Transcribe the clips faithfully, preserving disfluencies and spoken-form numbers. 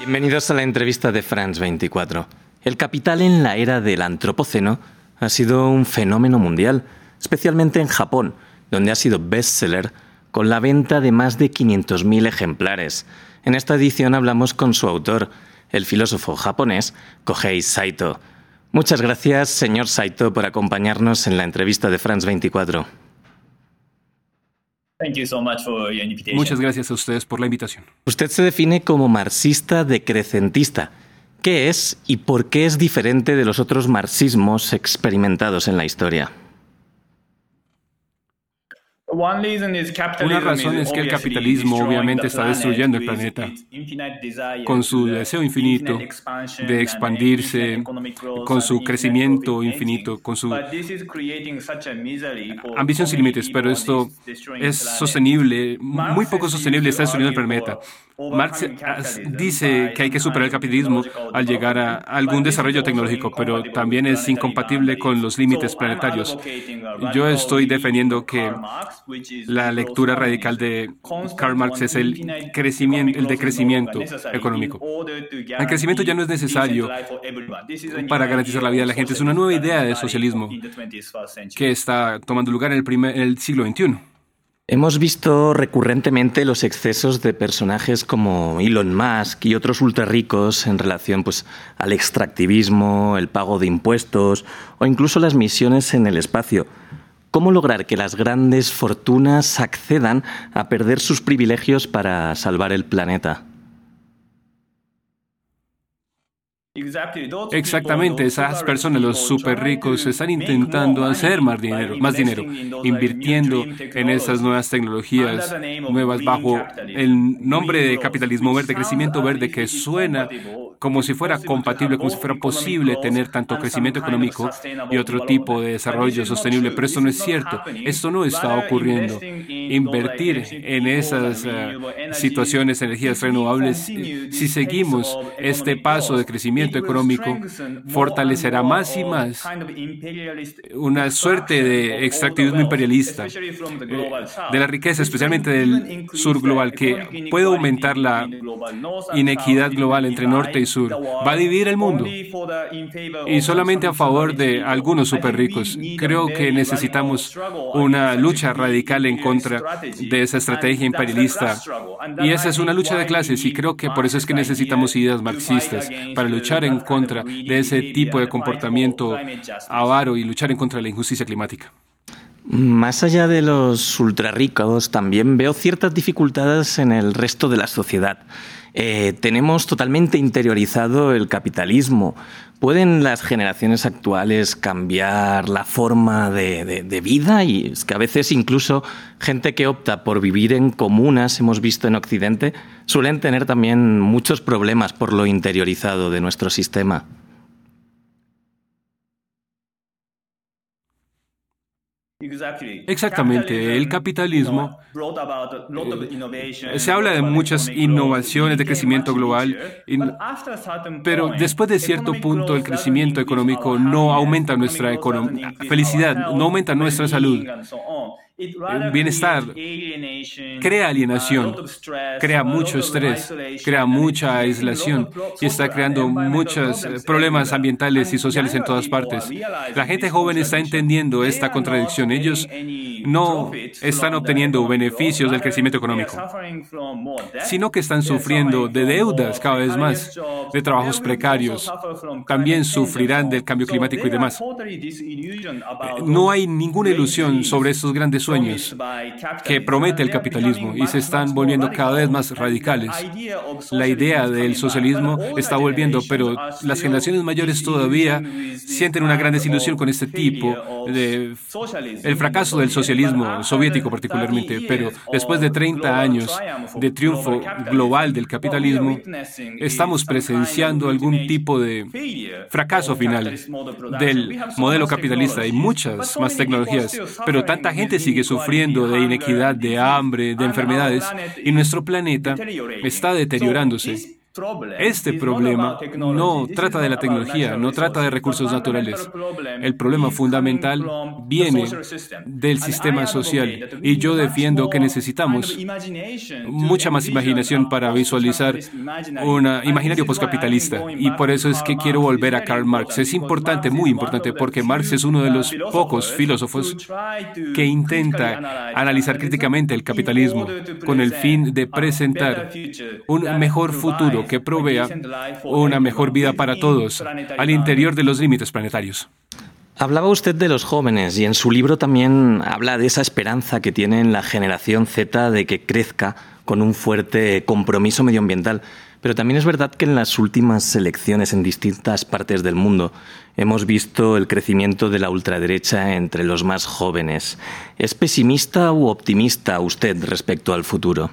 Bienvenidos a la entrevista de France veinticuatro. El capital en la era del antropoceno ha sido un fenómeno mundial, especialmente en Japón, donde ha sido bestseller con la venta de más de quinientos mil ejemplares. En esta edición hablamos con su autor, el filósofo japonés Kohei Saito. Muchas gracias, señor Saito, por acompañarnos en la entrevista de France veinticuatro. Muchas gracias a ustedes por la invitación. Usted se define como marxista decrecentista. ¿Qué es y por qué es diferente de los otros marxismos experimentados en la historia? Una razón es que el capitalismo obviamente está destruyendo el planeta con su deseo infinito de expandirse, con su crecimiento infinito, con su ambición sin límites, pero esto es sostenible, muy poco sostenible, está destruyendo el planeta. Marx dice que hay que superar el capitalismo al llegar a algún desarrollo tecnológico, pero también es incompatible con los límites planetarios. Yo estoy defendiendo que la lectura radical de Karl Marx es el crecimiento, el decrecimiento económico. El crecimiento ya no es necesario para garantizar la vida de la gente. Es una nueva idea de socialismo que está tomando lugar en el, primer, en el siglo veintiuno. Hemos visto recurrentemente los excesos de personajes como Elon Musk y otros ultrarricos en relación pues, al extractivismo, el pago de impuestos o incluso las misiones en el espacio. ¿Cómo lograr que las grandes fortunas accedan a perder sus privilegios para salvar el planeta? Exactamente, esas personas, los súper ricos, están intentando hacer más dinero, más dinero, invirtiendo en esas nuevas tecnologías nuevas bajo el nombre de capitalismo verde, crecimiento verde, que suena como si fuera compatible, como si fuera posible tener tanto crecimiento económico y otro tipo de desarrollo sostenible, pero esto no es cierto, esto no está ocurriendo. Invertir en esas uh, situaciones, energías renovables, si seguimos este paso de crecimiento económico, fortalecerá más y más una suerte de extractivismo imperialista de la riqueza, especialmente del sur global, que puede aumentar la inequidad global entre norte y sur. Va a dividir el mundo y solamente a favor de algunos súper ricos. Creo que necesitamos una lucha radical en contra de esa estrategia imperialista, y esa es una lucha de clases, y creo que por eso es que necesitamos ideas marxistas para luchar en contra de ese tipo de comportamiento avaro y luchar en contra de la injusticia climática. Más allá de los ultrarricos, también veo ciertas dificultades en el resto de la sociedad. Eh, tenemos totalmente interiorizado el capitalismo. ¿Pueden las generaciones actuales cambiar la forma de, de, de vida? Y es que a veces incluso gente que opta por vivir en comunas, hemos visto en Occidente, suelen tener también muchos problemas por lo interiorizado de nuestro sistema. Exactamente, el capitalismo, eh, se habla de muchas innovaciones de crecimiento global, pero después de cierto punto el crecimiento económico no aumenta nuestra econom- felicidad, no aumenta nuestra salud. El bienestar crea alienación, crea mucho estrés, crea mucha aislación y está creando muchos problemas ambientales y sociales en todas partes. La gente joven está entendiendo esta contradicción. Ellos no están obteniendo beneficios del crecimiento económico, sino que están sufriendo de deudas cada vez más, de trabajos precarios. También sufrirán del cambio climático y demás. No hay ninguna ilusión sobre estos grandes sueños que promete el capitalismo y se están volviendo cada vez más radicales. La idea del socialismo está volviendo, pero las generaciones mayores todavía sienten una gran desilusión con este tipo de el fracaso del socialismo soviético particularmente, pero después de treinta años de triunfo global del capitalismo, estamos presenciando algún tipo de fracaso final del modelo capitalista. Hay muchas más tecnologías, pero tanta gente sigue sufriendo de inequidad, de hambre, de enfermedades, y nuestro planeta está deteriorándose. Este problema no trata de la tecnología, no trata de recursos naturales. El problema fundamental viene del sistema social y yo defiendo que necesitamos mucha más imaginación para visualizar un imaginario poscapitalista y por eso es que quiero volver a Karl Marx. Es importante, muy importante, porque Marx es uno de los pocos filósofos que intenta analizar críticamente el capitalismo con el fin de presentar un mejor futuro que provea una mejor vida para todos al interior de los límites planetarios. Hablaba usted de los jóvenes y en su libro también habla de esa esperanza que tiene en la generación Z de que crezca con un fuerte compromiso medioambiental. Pero también es verdad que en las últimas elecciones en distintas partes del mundo hemos visto el crecimiento de la ultraderecha entre los más jóvenes. ¿Es pesimista u optimista usted respecto al futuro?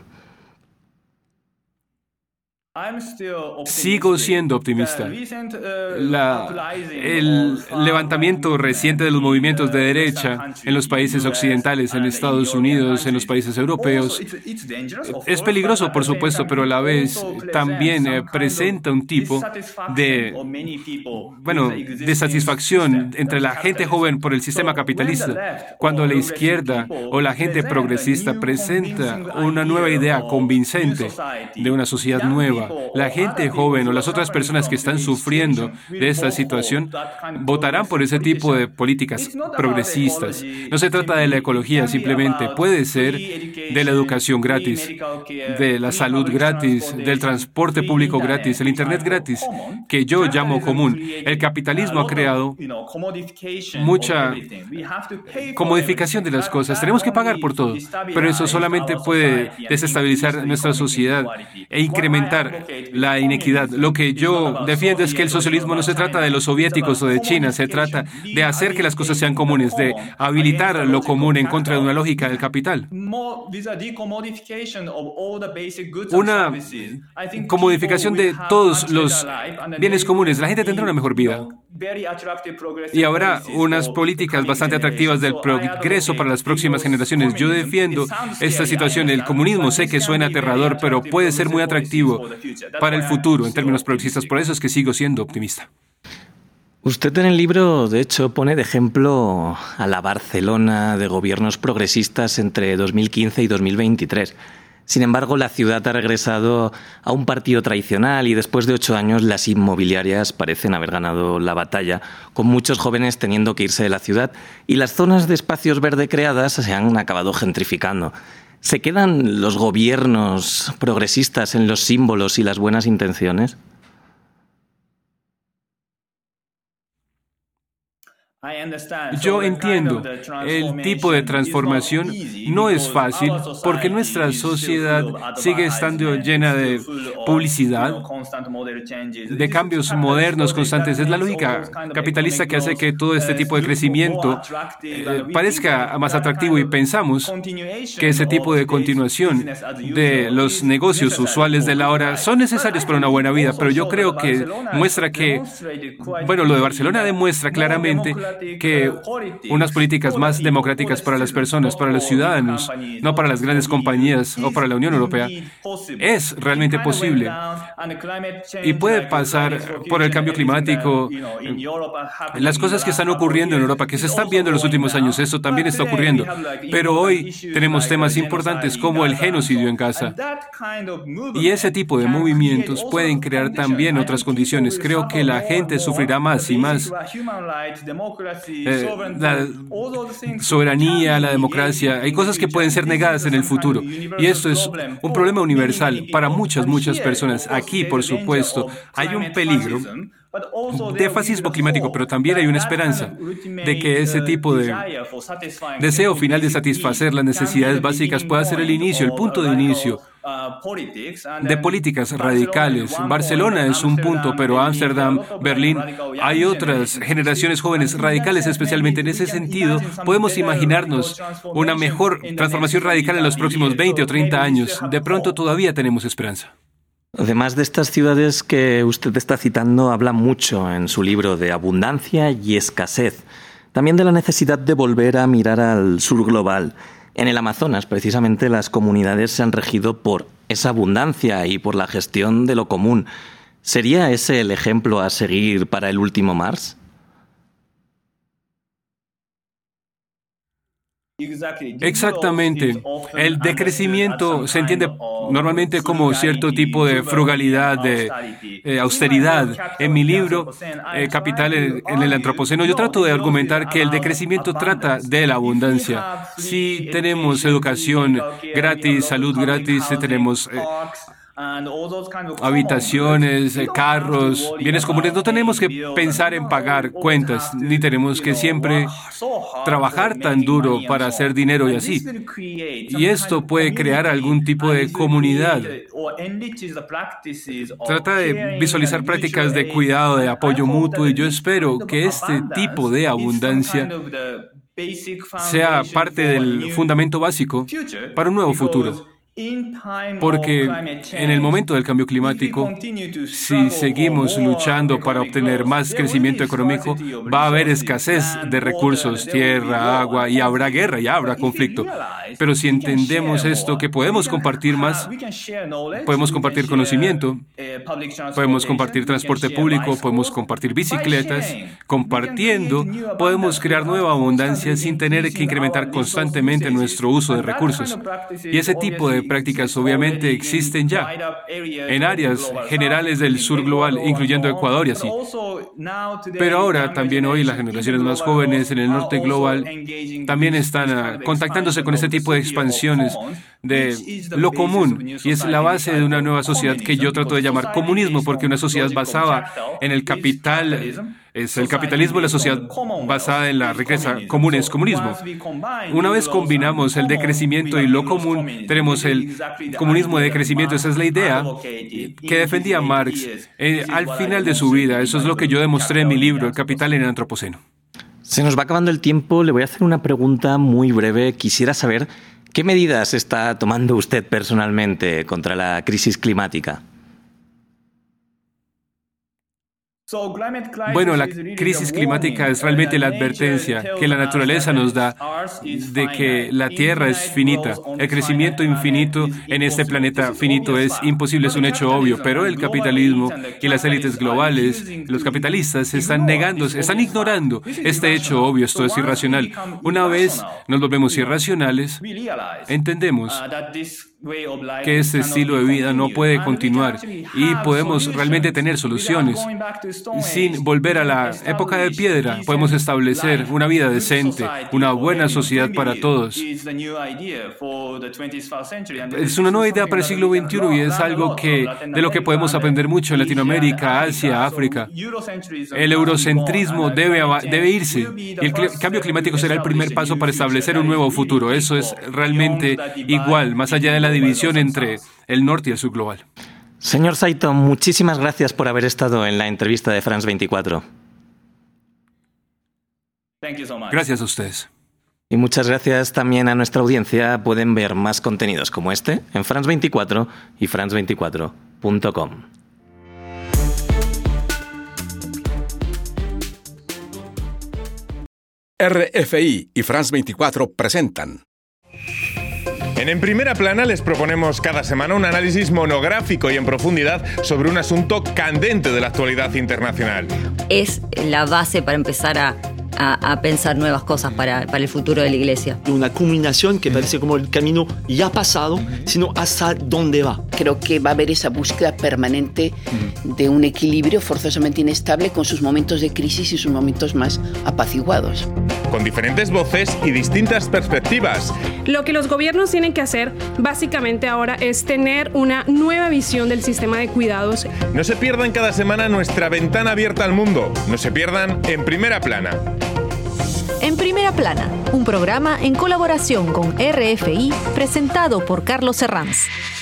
Sigo siendo optimista. La, el levantamiento reciente de los movimientos de derecha en los países occidentales, en Estados Unidos, en los países europeos, es peligroso, por supuesto, pero a la vez también eh, presenta un tipo de, bueno, de satisfacción entre la gente joven por el sistema capitalista, cuando la izquierda o la gente progresista presenta una nueva idea convincente de una sociedad nueva. La gente joven o las otras personas que están sufriendo de esta situación votarán por ese tipo de políticas progresistas. No se trata de la ecología simplemente, puede ser de la educación gratis, de la salud gratis, del transporte público gratis, el internet gratis, que yo llamo común. El capitalismo ha creado mucha comodificación de las cosas. Tenemos que pagar por todo, pero eso solamente puede desestabilizar nuestra sociedad e incrementar la inequidad. Lo que yo defiendo es que el socialismo no se trata de los soviéticos o de China, se trata de hacer que las cosas sean comunes, de habilitar lo común en contra de una lógica del capital. Una comodificación de todos los bienes comunes. La gente tendrá una mejor vida. Y habrá unas políticas bastante atractivas del progreso para las próximas generaciones. Yo defiendo esta situación. El comunismo sé que suena aterrador, pero puede ser muy atractivo para el futuro en términos progresistas. Por eso es que sigo siendo optimista. Usted en el libro, de hecho, pone de ejemplo a la Barcelona de gobiernos progresistas entre dos mil quince y dos mil veintitrés. Sin embargo, la ciudad ha regresado a un partido tradicional y después de ocho años las inmobiliarias parecen haber ganado la batalla, con muchos jóvenes teniendo que irse de la ciudad y las zonas de espacios verdes creadas se han acabado gentrificando. ¿Se quedan los gobiernos progresistas en los símbolos y las buenas intenciones? Yo entiendo, el tipo de transformación no es fácil porque nuestra sociedad sigue estando llena de publicidad, de cambios modernos constantes. Es la lógica capitalista que hace que todo este tipo de crecimiento eh, parezca más atractivo y pensamos que ese tipo de continuación de los negocios usuales de la hora son necesarios para una buena vida, pero yo creo que muestra que, bueno, lo de Barcelona demuestra claramente que unas políticas más democráticas para las personas, para los ciudadanos, no para las grandes compañías o para la Unión Europea, es realmente posible. Y puede pasar por el cambio climático, las cosas que están ocurriendo en Europa, que se están viendo en los últimos años, eso también está ocurriendo. Pero hoy tenemos temas importantes como el genocidio en Gaza. Y ese tipo de movimientos pueden crear también otras condiciones. Creo que la gente sufrirá más y más. Eh, la soberanía, la democracia, hay cosas que pueden ser negadas en el futuro y esto es un problema universal para muchas, muchas personas. Aquí, por supuesto, hay un peligro de fascismo climático, pero también hay una esperanza de que ese tipo de deseo final de satisfacer las necesidades básicas pueda ser el inicio, el punto de inicio de políticas radicales. Barcelona es un punto, pero Ámsterdam, Berlín, hay otras generaciones jóvenes radicales, especialmente en ese sentido. Podemos imaginarnos una mejor transformación radical en los próximos veinte o treinta años. De pronto todavía tenemos esperanza. Además de estas ciudades que usted está citando, habla mucho en su libro de abundancia y escasez. También de la necesidad de volver a mirar al sur global. En el Amazonas, precisamente, las comunidades se han regido por esa abundancia y por la gestión de lo común. ¿Sería ese el ejemplo a seguir para el último Mars? Exactamente. El decrecimiento se entiende normalmente como cierto tipo de frugalidad, de eh, austeridad. En mi libro, eh, Capital en, en el Antropoceno, yo trato de argumentar que el decrecimiento trata de la abundancia. Si tenemos educación gratis, salud gratis, si tenemos Eh, habitaciones, carros, bienes comunes. No tenemos que pensar en pagar cuentas, ni tenemos que siempre trabajar tan duro para hacer dinero y así. Y esto puede crear algún tipo de comunidad. Trata de visualizar prácticas de cuidado, de apoyo mutuo, y yo espero que este tipo de abundancia sea parte del fundamento básico para un nuevo futuro. Porque en el momento del cambio climático, si seguimos luchando para obtener más crecimiento económico, va a haber escasez de recursos, tierra, agua, y habrá guerra, y habrá conflicto. Pero si entendemos esto, que podemos compartir más, podemos compartir conocimiento, podemos compartir transporte público, podemos compartir bicicletas, compartiendo, podemos crear nueva abundancia sin tener que incrementar constantemente nuestro uso de recursos. Y ese tipo de prácticas obviamente existen ya en áreas generales del sur global, incluyendo Ecuador y así. Pero ahora también hoy las generaciones más jóvenes en el norte global también están uh, contactándose con este tipo de expansiones de lo común, y es la base de una nueva sociedad que yo trato de llamar comunismo, porque una sociedad basada en el capital es el capitalismo, la sociedad basada en la riqueza común es comunismo. Una vez combinamos el decrecimiento y lo común, tenemos el comunismo de crecimiento. Esa es la idea que defendía Marx eh, al final de su vida. Eso es lo que yo demostré en mi libro, El Capital en el Antropoceno. Se nos va acabando el tiempo. Le voy a hacer una pregunta muy breve. Quisiera saber qué medidas está tomando usted personalmente contra la crisis climática. Bueno, la crisis climática es realmente la advertencia que la naturaleza nos da de que la Tierra es finita. El crecimiento infinito en este planeta finito es imposible, es un hecho obvio, pero el capitalismo y las élites globales, los capitalistas, están negando, están ignorando este hecho obvio. Esto es irracional. Una vez nos volvemos irracionales, entendemos que este estilo de vida no puede continuar y podemos realmente tener soluciones. Sin volver a la época de piedra, podemos establecer una vida decente, una buena sociedad para todos. Es una nueva idea para el siglo veintiuno y es algo que, de lo que podemos aprender mucho en Latinoamérica, Asia, África. El eurocentrismo debe, debe irse y el cl- cambio climático será el primer paso para establecer un nuevo futuro. Eso es realmente igual, más allá de la división entre el norte y el sur global. Señor Saito, muchísimas gracias por haber estado en la entrevista de France veinticuatro. Gracias a ustedes. Y muchas gracias también a nuestra audiencia. Pueden ver más contenidos como este en France veinticuatro y france veinticuatro punto com. R F I y France veinticuatro presentan. En En Primera Plana les proponemos cada semana un análisis monográfico y en profundidad sobre un asunto candente de la actualidad internacional. Es la base para empezar a, a, a pensar nuevas cosas para, para el futuro de la Iglesia. Una culminación que parece como el camino ya pasado, sino hasta dónde va. Creo que va a haber esa búsqueda permanente de un equilibrio forzosamente inestable con sus momentos de crisis y sus momentos más apaciguados. Con diferentes voces y distintas perspectivas. Lo que los gobiernos tienen que hacer básicamente ahora es tener una nueva visión del sistema de cuidados. No se pierdan cada semana nuestra ventana abierta al mundo. No se pierdan En Primera Plana. En Primera Plana, un programa en colaboración con R F I presentado por Carlos Herranz.